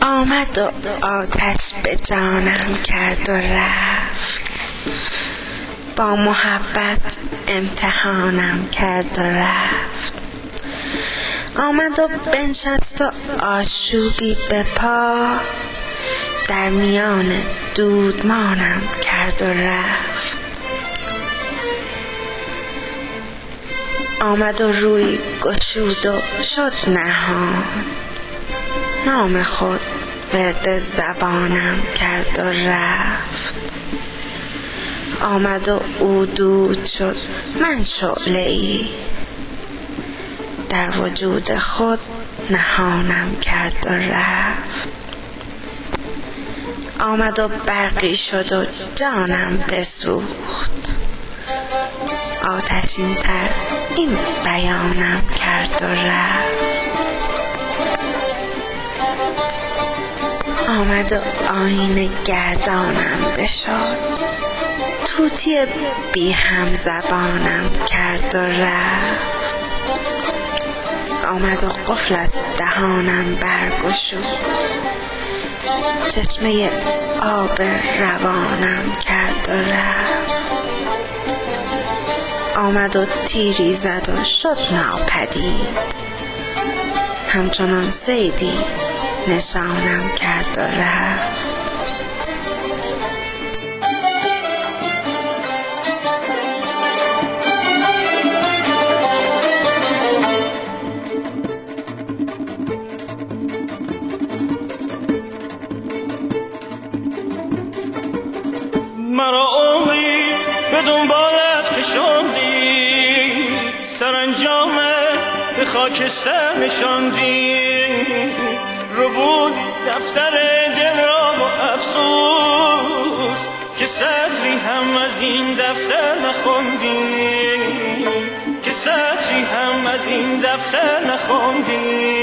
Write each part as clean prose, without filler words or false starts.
آمد و آتش به جانم کرد و رفت، با محبت امتحانم کرد و رفت. آمد و بنشست و آشوبی به پا، در میان دودمانم کرد و رفت. آمد و روی گشود و شد نهان، نام خود ورد زبانم کرد و رفت. آمد و او دود شد من شعله ای، در وجود خود نهانم کرد و رفت. آمد و برقی شد و جانم بسوخت، آتشین تر این بیانم کرد و رفت. آمد و آینه گردانم بشد، طوطی بی هم زبانم کرد و رفت. آمد و قفل از دهانم برگشود، چشمه آب روانم کرد و رفت. آمد و تیری زد و شد ناپدید، همچنان صیدی نشانم کرد و رفت. مرا عمری به دنبالت کشاندی، سرانجامه به خاکستر نشاندی. ربود دفتر دل را با افسوس، که سطری هم از این دفتر نخوندی، که سطری هم از این دفتر نخوندی.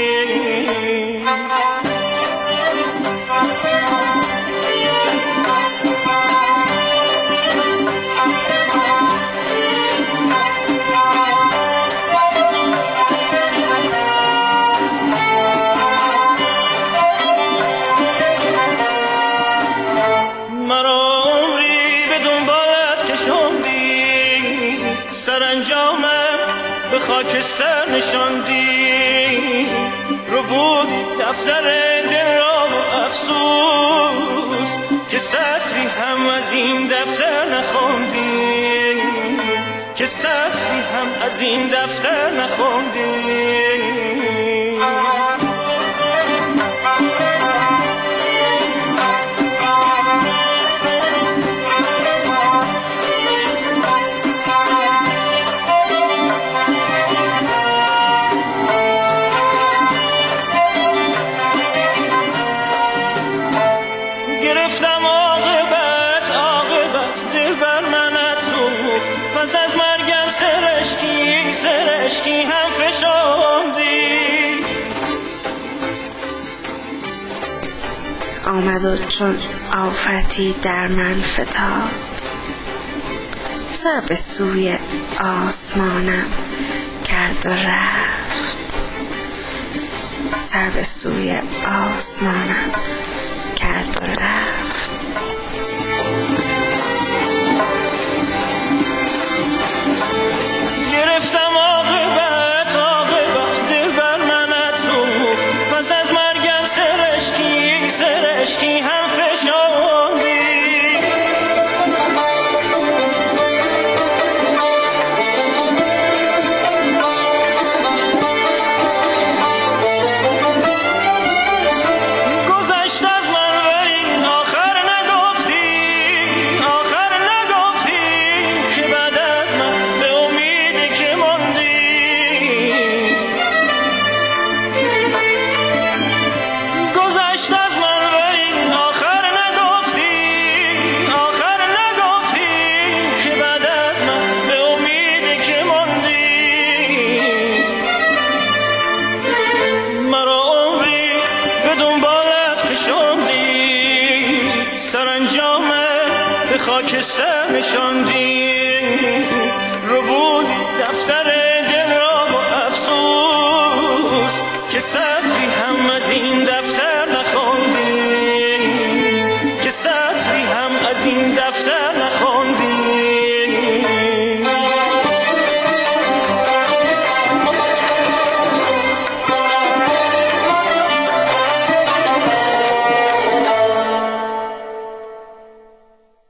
سرانجامم به خاکستر نشاندی. ربود دفتر دل را با افسوس، که سطری هم از این دفتر نخوندی، که سطری هم از این دفتر نخوندی. گرفتم عاقبت دل بر منت سوخت، پس از مرگم سرشکی هم فشاندی. آمد و چون آفتی در من فتاد، سر به سوی آسمانم کرد و رفت. سر به سوی آسمانم کرد و رفت.